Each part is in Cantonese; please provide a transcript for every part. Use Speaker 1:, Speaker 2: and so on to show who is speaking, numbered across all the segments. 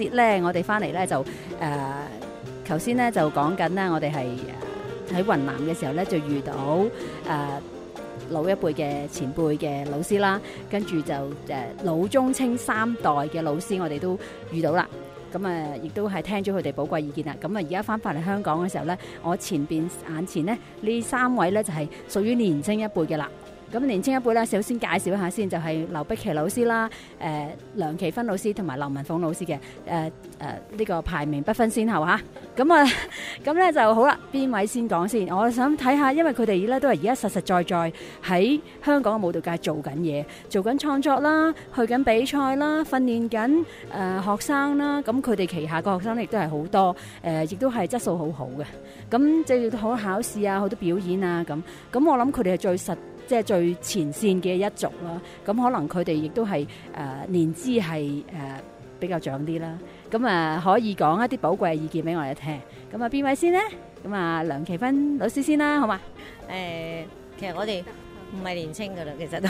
Speaker 1: 節咧，我哋翻嚟咧就頭先咧就講緊啦，我哋係喺雲南嘅時候咧就遇到老一輩嘅前輩嘅老師啦，跟住就老中青三代嘅老師，我哋都遇到啦。咁亦都係聽咗佢哋寶貴意見啦。咁而家翻返嚟香港嘅時候咧，我眼前咧呢三位咧就係屬於年青一輩嘅啦。咁年青一輩咧，首先介紹一下先，就係劉碧琪老師啦、梁奇芬老師同埋劉文鳳老師嘅呢個排名不分先後嚇。咁咧就好啦，邊位先講先？我想睇下，因為佢哋咧都係而家實實在在喺香港嘅舞蹈界做緊嘢，做緊創作啦，去緊比賽啦，訓練緊學生啦。咁佢哋旗下嘅學生亦都係好多，亦都係質素好好嘅。咁即係好多考試啊，好多表演啊咁。咁我諗佢哋係即係最前線嘅一族啦，咁可能佢哋亦都係年資係比較長啲啦，咁可以講一啲寶貴嘅意見俾我哋聽。咁邊位先呢？咁梁奇芬老師先啦，好嘛？
Speaker 2: 其實我哋唔係年青噶啦，其實都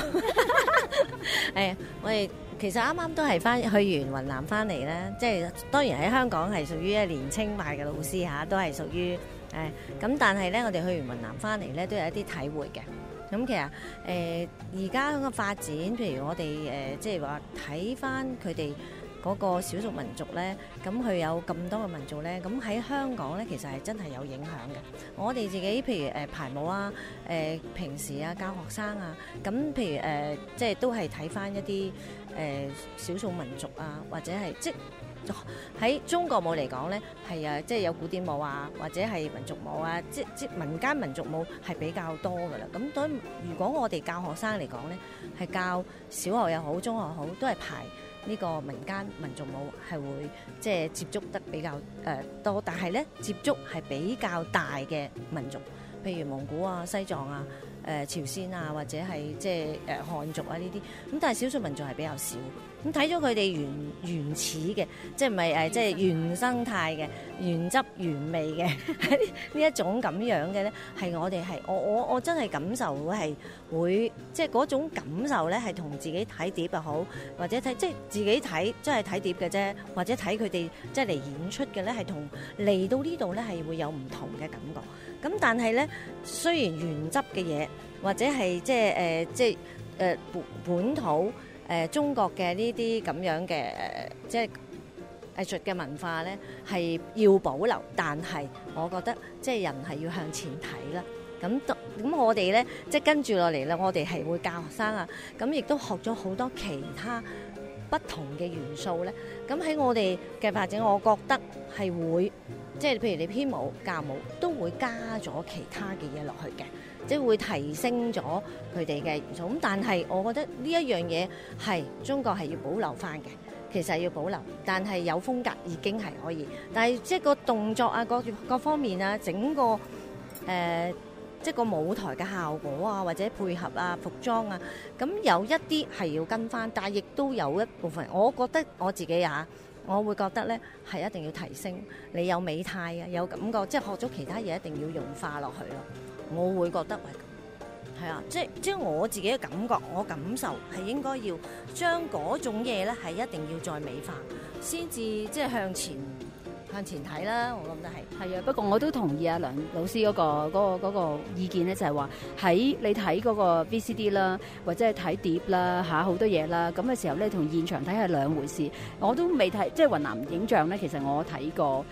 Speaker 2: 我哋其實啱啱都係去完雲南翻嚟啦，即係當然喺香港係屬於年青派嘅老師嚇，都係屬於咁，但係咧我哋去完雲南翻嚟咧都有一啲體會嘅。咁其實而家個發展，譬如我哋即係話睇翻佢哋嗰個少數民族咧，咁佢有咁多個民族咧，咁喺香港咧其實係真係有影響嘅。我哋自己譬如排舞啊，平時啊教學生啊，咁譬如即係都係睇翻一啲少數民族啊，或者係即喺中國舞嚟講咧，係即係有古典舞啊，或者係民族舞啊，即民間民族舞係比較多噶啦。咁所以如果我哋教學生嚟講咧，係教小學又好，中學好，都係排呢個民間民族舞，係會即係接觸得比較多。但係咧接觸係比較大嘅民族，譬如蒙古啊、西藏啊、朝鮮啊，或者係即係漢族啊呢啲。咁但係少數民族係比較少。咁睇咗佢哋原始嘅，即係唔係即係原生態嘅、原汁原味嘅呢一種咁樣嘅咧，係我哋係我真係感受係會即係嗰種感受咧，係同自己睇碟又好，或者睇即係自己睇即係睇碟嘅啫，或者睇佢哋即係嚟演出嘅咧，係同嚟到呢度咧係會有唔同嘅感覺。咁但係咧，雖然原汁嘅嘢或者係即係本土。中國嘅呢啲咁樣嘅即係藝術嘅文化咧，係要保留，但係我覺得即係人係要向前睇啦。咁我哋咧即係跟住落嚟啦，我哋係會教學生啊，咁亦都學咗好多其他不同嘅元素咧。咁喺我哋嘅發展，我覺得係會即係譬如你編舞教舞都會加咗其他嘅嘢落去嘅。即係會提升咗佢哋嘅元素，咁但係我覺得呢一樣嘢係中國係要保留翻嘅，其實係要保留，但係有風格已經係可以，但係即係個動作啊，各方面啊，整個即係個舞台嘅效果啊，或者配合啊、服裝啊，咁有一啲係要跟翻，但係亦都有一部分，我覺得我自己我會覺得咧係一定要提升，你有美態啊，有感覺，即係學咗其他嘢一定要融化落去咯。我會覺得係啊，即係我自己嘅感覺，我感受係應該要將嗰種嘢咧係一定要再美化，先至即係向前睇啦。我覺得係啊，
Speaker 1: 不過我都同意阿梁老師嗰個意見咧，就係話喺你睇嗰個 VCD 啦，或者係睇碟啦好多嘢啦，咁嘅時候咧，同現場睇係兩回事。我都未睇，即係雲南影像咧，其實我睇過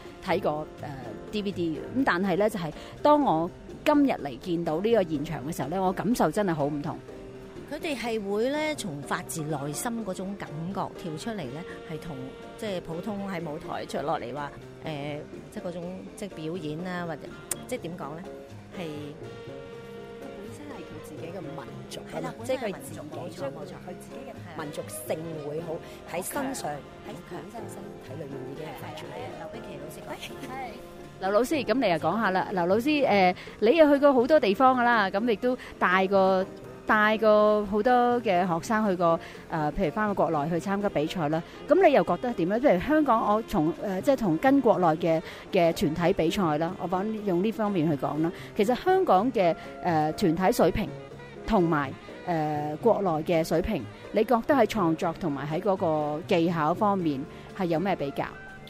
Speaker 1: DVD 嘅，咁但係咧就係當我今日嚟見到呢個現場嘅時候咧，我感受真係好唔同。
Speaker 2: 佢哋係會咧從發自內心嗰種感覺跳出嚟咧，係同即係普通喺舞台出落嚟話即係嗰種即係表演啊，或者即係點講咧，係
Speaker 3: 本身係佢自己嘅民族，
Speaker 2: 係啦，
Speaker 3: 即係佢自己，
Speaker 2: 冇錯，
Speaker 3: 佢自己嘅民族性會好喺身上，喺本身身體裏面已經係發出嚟。
Speaker 2: 劉碧琪老師講係。
Speaker 1: 劉老師，咁你又講下啦。劉老師，你又去過好多地方噶啦，咁亦都帶過好多嘅學生去過，譬如翻到國內去參加比賽啦。咁你又覺得點咧？譬如香港，我即係同跟國內嘅團體比賽啦，我講用呢方面去講啦。其實香港嘅團體水平同埋國內嘅水平，你覺得喺創作同埋喺嗰個技巧方面係有咩比較？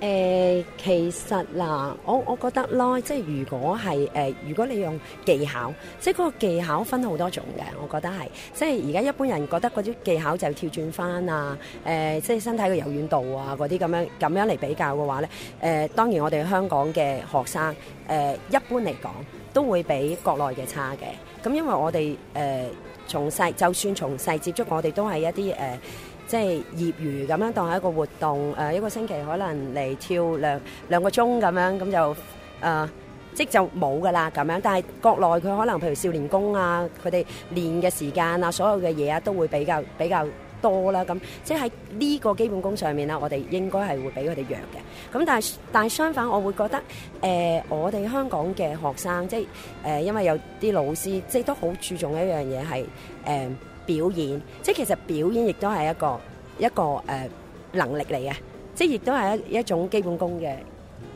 Speaker 3: 其實嗱，我覺得咯，即係如果你用技巧，即係嗰個技巧分好多種嘅，我覺得係，即係而家一般人覺得嗰啲技巧就跳轉翻啊，即係身體嘅柔軟度啊嗰啲咁樣嚟比較嘅話咧，當然我哋香港嘅學生一般嚟講都會比國內嘅差嘅，咁因為我哋從細就算從細接觸，我哋都係一啲即係業餘咁樣當係一個活動，一個星期可能嚟跳兩個鐘咁樣，咁就即就冇噶啦咁樣。但係國內佢可能譬如少年宮啊，佢哋練嘅時間啊，所有嘅嘢啊都會比較多啦。咁即係喺呢個基本功上面啦，我哋應該係會比佢哋弱嘅。咁但係相反，我會覺得我哋香港嘅學生即係因為有啲老師即係都好注重一樣嘢係表演，即係其實表演亦都係一個能力嚟嘅，即係亦都係一種基本功嘅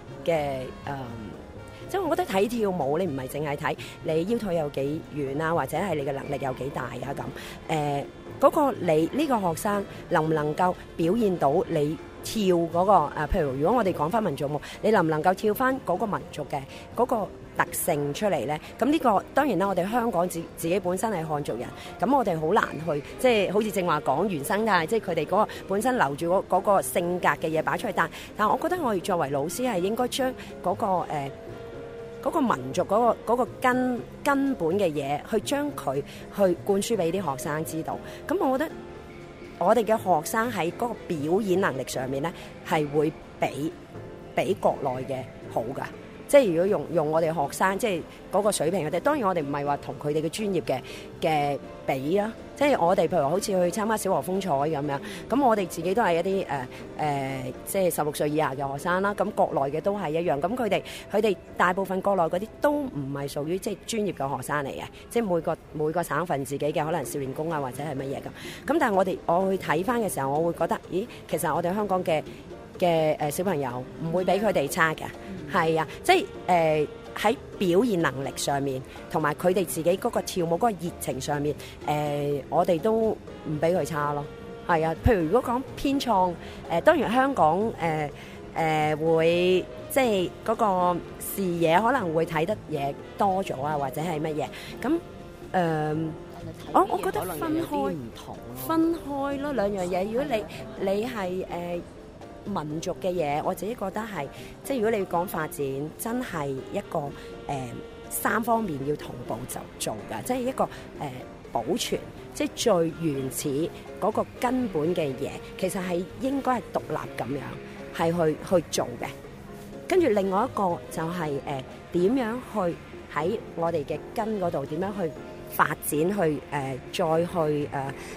Speaker 3: 即係我覺得睇跳舞，你唔係淨係睇你腰腿有幾遠啊，或者係你嘅能力有幾大啊咁。嗰個你呢個學生能唔能夠表現到你跳嗰個譬如如果我哋講翻民族舞，你能唔能夠跳翻嗰個民族嘅嗰個特性出嚟咧？咁呢個當然啦，我哋香港自己本身係漢族人，咁我哋好難去即係好似正話講原生態，即係佢哋嗰個本身留住嗰個性格嘅嘢擺出去。但我覺得我哋作為老師係應該將嗰個民族嗰個根本嘅嘢，去將佢去灌輸俾啲學生知道。咁我覺得我哋嘅學生喺嗰個表演能力上面咧，係會比國內嘅好㗎。即係如果用我哋學生即係嗰個水平嘅，當然我哋唔係話同佢哋嘅專業嘅比啦。即係我哋譬如好似去參加小河風采咁樣，咁我哋自己都係一啲即係16歲以下嘅學生啦。咁國內嘅都係一樣。咁佢哋大部分國內嗰啲都唔係屬於即係專業嘅學生嚟嘅，即係每個省份自己嘅可能少年宮啊或者係乜嘢咁。咁但係我去睇翻嘅時候，我會覺得，咦，其實我哋香港嘅小朋友唔會比佢哋差嘅，係啊，即係喺表現能力上面，同埋佢哋自己嗰個跳舞嗰個熱情上面，我哋都唔比佢差咯，係啊。譬如如果講編創，當然香港會即係嗰個視野可能會睇得嘢多咗啊，或者係乜嘢咁我覺得分開咯兩樣嘢。如果你係民族嘅嘢，我自己覺得係即係如果你講發展，真係一個三方面要同步就做㗎，即係一個保存，即係最原始嗰個根本嘅嘢，其實係應該係獨立咁樣係去做嘅。跟住另外一個就係點樣去喺我哋嘅根嗰度點樣去發展，去再去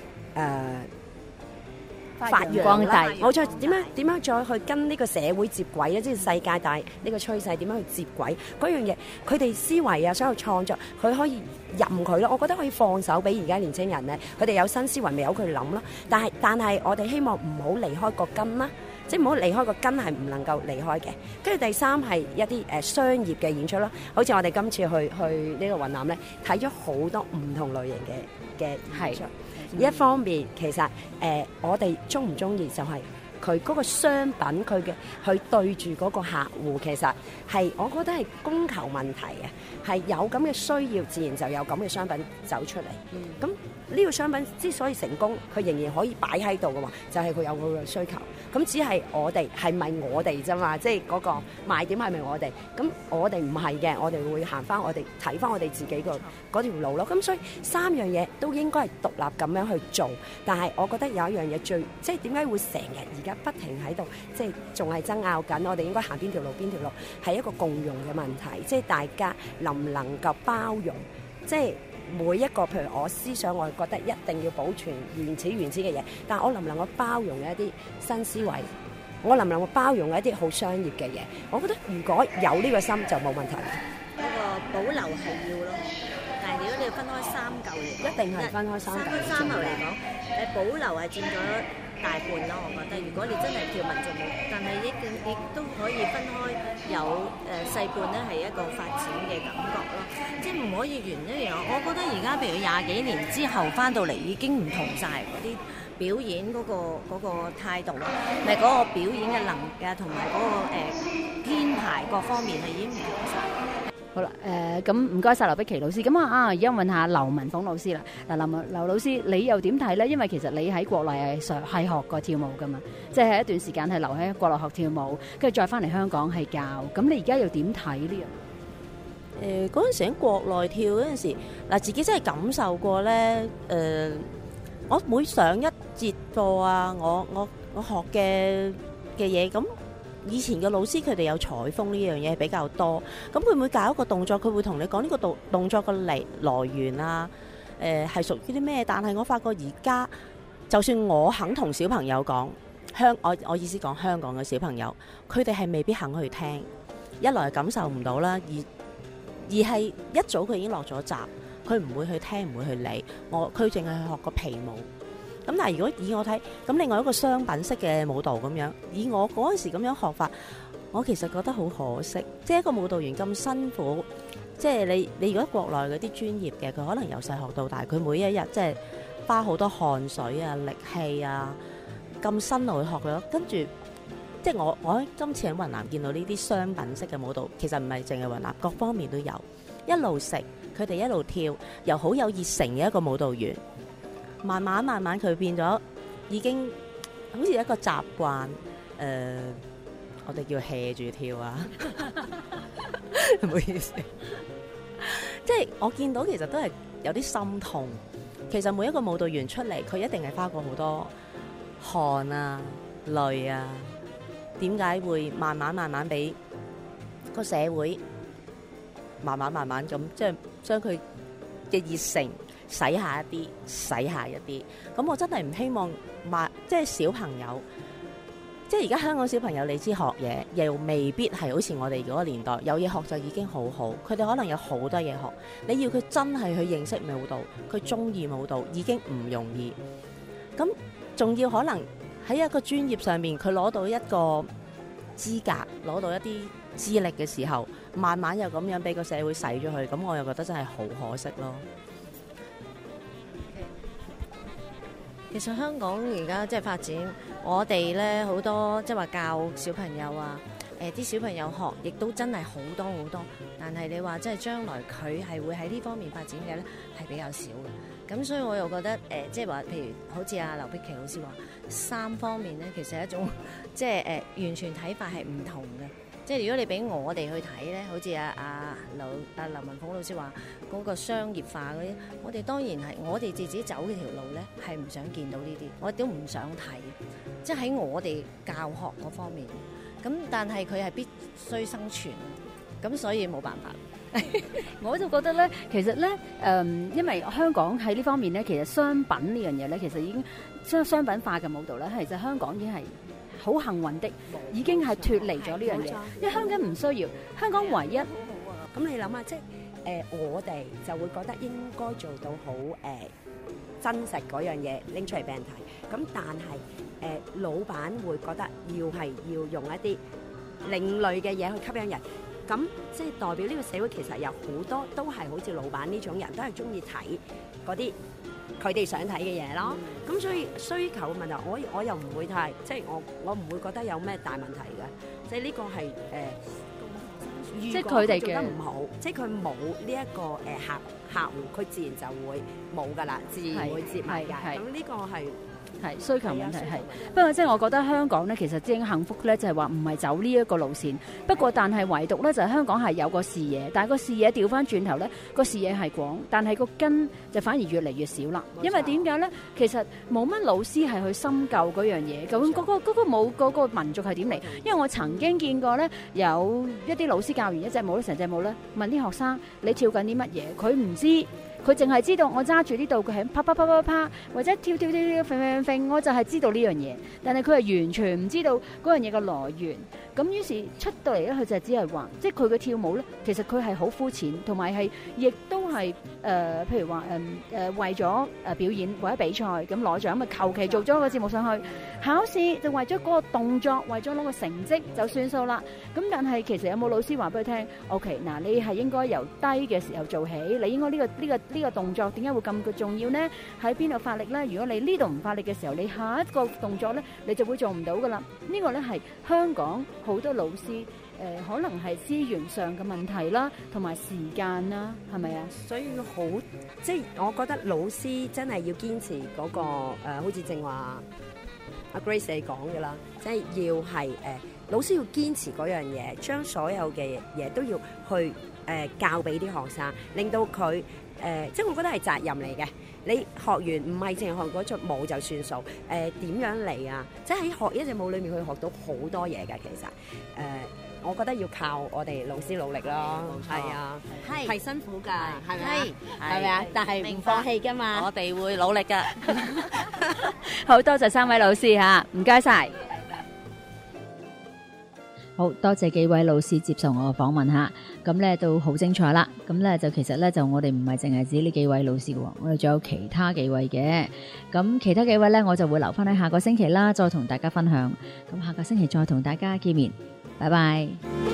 Speaker 3: 發揚光大，冇錯。點樣再去跟呢個社會接軌咧？即係世界大呢個趨勢點樣去接軌嗰樣嘢？佢哋思維啊，所有創作，佢可以任佢咯。我覺得可以放手俾而家年青人咧，佢哋有新思維，咪由佢哋諗咯。但係我哋希望唔好離開個根啦，即係唔好離開個根係唔能夠離開嘅。跟住第三係一啲商業嘅演出啦，好似我哋今次去呢個雲南咧，睇咗好多唔同類型嘅演出。一方面其實我哋鍾唔鍾意就係佢嗰個商品，佢去對住嗰個客戶，其實係我覺得係供求問題嘅，係有咁嘅需要，自然就有咁嘅商品走出嚟。咁呢個商品之所以成功，佢仍然可以擺喺度嘅話，就係佢有佢嘅需求。咁只係我哋係咪我哋啫嘛？即係嗰個賣點係咪我哋？咁我哋唔係嘅，我哋會行翻我哋睇翻我哋自己個嗰條路咯。咁所以三樣嘢都應該係獨立咁樣去做。但係我覺得有一樣嘢即係點解會成日而家不停喺度，即係仲係爭拗緊，我哋應該行邊條路，係一個共融嘅問題。即係大家能唔能夠包容？即係每一個，譬如我思想，我係覺得一定要保存原始嘅嘢，但係我能唔能夠包容一啲新思維？我能唔能夠包容一啲好商業嘅嘢？我覺得如果有呢個心就冇問題。
Speaker 2: 嗰個保留係要咯，但係如果你要分開三嚿嚟講，
Speaker 3: 一定係分開三嚿
Speaker 2: 嚟講，保留係佔咗大半咯。我覺得如果你真係跳民族舞，但係亦都可以分開有細半咧係一個發展嘅感覺咯，即係唔可以完一樣。我覺得而家譬如20幾年之後翻到嚟已經唔同晒嗰啲表演嗰個態度，咪嗰個表演嘅能力啊，同埋嗰個編排各方面係已經唔同晒。
Speaker 1: 好啦，咁唔該晒劉碧琪老師。咁而家問下劉文鳳老師啦。嗱，劉老師，你又點睇咧？因為其實你喺國內係學過跳舞噶嘛，即係一段時間係留喺國內學跳舞，跟住再翻嚟香港係教。咁你而家又點睇呢樣？
Speaker 4: 嗰陣時喺國內跳嗰陣時，嗱自己真係感受過咧。我每上一節課啊，我學嘅嘢咁。以前嘅老師佢哋有采風呢樣嘢比較多，咁佢每教一個動作，佢會同你講呢個動作嘅來源啊，係屬於啲咩？但係我發覺而家，就算我肯同小朋友講，我意思講香港嘅小朋友，佢哋係未必肯去聽，一來係感受唔到啦，二係一早佢已經落咗閘，佢唔會去聽，唔會去理，佢淨係學個皮毛。咁但係如果以我睇，咁另外一個商品式嘅舞蹈咁樣，以我嗰陣時咁樣學法，我其實覺得好可惜。即係一個舞蹈員咁辛苦，即係你如果國內嗰啲專業嘅，佢可能由細學到大，佢每一日即係花好多汗水啊、力氣啊，咁辛勞去學咗，跟住即係我今次喺雲南見到呢啲商品式嘅舞蹈，其實唔係淨係雲南，各方面都有，一路食佢哋一路跳，又好有熱誠嘅一個舞蹈員。慢慢佢變咗，已經好似一個習慣。我哋叫 hea 住跳啊，唔好意思。即係我見到其實都係有啲心痛。其實每一個舞蹈員出嚟，佢一定係花過好多汗啊、淚啊。點解會慢慢俾個社會慢慢咁，即係將佢嘅熱誠洗下一啲，咁我真係唔希望即係小朋友，即係而家香港小朋友，你知學嘢又未必係好似我哋嗰個年代有嘢學就已經好好，佢哋可能有好多嘢學，你要佢真係去認識舞蹈，佢中意舞蹈已經唔容易，咁仲要可能喺一個專業上面，佢攞到一個資格，攞到一啲資歷嘅時候，慢慢又咁樣俾個社會洗咗佢，咁我又覺得真係好可惜咯。
Speaker 2: 其實香港而家即係發展，我哋咧好多即係話教小朋友啊，啲小朋友學亦都真係好多好多，但係你話即係將來佢係會喺呢方面發展嘅咧，係比較少嘅。咁所以我又覺得即係話，譬如好似阿劉碧琪老師話，三方面咧其實係一種即係完全睇法係唔同嘅。即係如果你俾我哋去睇咧，好似劉文鳳老師話嗰個商業化嗰啲，我哋當然係我哋自己走呢條路咧，係唔想見到呢啲，我哋都唔想睇。即係喺我哋教學嗰方面，咁但係佢係必須生存，咁所以冇辦法。
Speaker 1: 我就覺得咧，其實咧，因為香港喺呢方面咧，其實商品呢樣嘢咧，其實已經將商品化嘅舞蹈咧，其實香港已經係好幸運的，已經係脫離咗呢樣嘢，因為香港唔需要，香港唯一。
Speaker 3: 咁你諗下，即係我哋就會覺得應該做到好真實嗰樣嘢拎出嚟俾人睇。咁但係老闆會覺得要用一啲另類嘅嘢去吸引人。咁即係代表呢個社會其實有好多都係好似老闆呢種人，都係中意睇嗰啲佢哋想睇嘅嘢咯。咁所以需求問題，我又唔會太即係我唔會覺得有咩大問題嘅。即係呢個係
Speaker 1: 即係佢哋
Speaker 3: 做得唔好，即係佢冇呢一個客戶，佢自然就會冇㗎啦，自然會接埋嘅。咁呢個係
Speaker 1: 需求問題係。不過即係我覺得香港咧，其實正幸福咧，就係話唔係走呢一個路線。不過但係唯獨咧，就係香港係有個視野，但係個視野調翻轉頭咧，個視野係廣，但係個根就反而越嚟越少啦。因為點解咧？其實冇乜老師係去深究嗰樣嘢，究竟嗰個民族係點嚟？因為我曾經見過咧，有一啲老師教完一隻舞咧，成隻舞咧，問啲學生你跳緊啲乜嘢？佢唔知，佢淨係知道我揸住呢度，佢係啪啪啪啪啪，或者跳跳跳跳揈揈揈，我就係知道呢樣嘢。但係佢係完全唔知道嗰樣嘢嘅來源。咁於是出到嚟咧，佢就只係話，即係佢嘅跳舞咧，其實佢係好膚淺，同埋係亦都係譬如話為咗表演為咗比賽咁攞獎，咪求其做咗個節目上去。考試就為咗嗰個動作，為咗攞個成績就算數啦。咁但係其實有冇老師話俾佢聽？OK， 嗱，你係應該由低嘅時候做起，你應該呢個動作點解會咁重要呢？喺邊度發力呢？如果你呢度唔發力嘅時候，你下一個動作呢，你就會做唔到噶啦。呢個呢係香港好多老師可能係資源上嘅問題啦，同埋時間啦，係咪啊？
Speaker 3: 所以好，即係我覺得老師真係要堅持嗰個好似正話阿 Grace 你講嘅啦，即係要係老師要堅持嗰樣嘢，將所有嘅嘢都要去教俾啲學生，令到佢即係我覺得係責任嚟嘅。你學完唔係淨係學嗰隻舞就算數，點樣嚟啊？即係喺學一隻舞裏面，佢學到好多嘢㗎。其實我覺得要靠我哋老師努力咯。係啊，係辛苦㗎，係咪係咪啊？但係唔放棄㗎嘛。
Speaker 4: 我哋會努力㗎。
Speaker 1: 好多謝3位老師嚇，唔該晒。好多謝幾位老師接受我嘅訪問嚇，咁咧都好精彩啦。咁咧就其實咧就我哋唔係淨係指呢幾位老師嘅喎，我哋仲有其他幾位嘅。咁其他幾位咧我就會留翻喺下個星期啦，再同大家分享。咁下個星期再同大家見面，拜拜。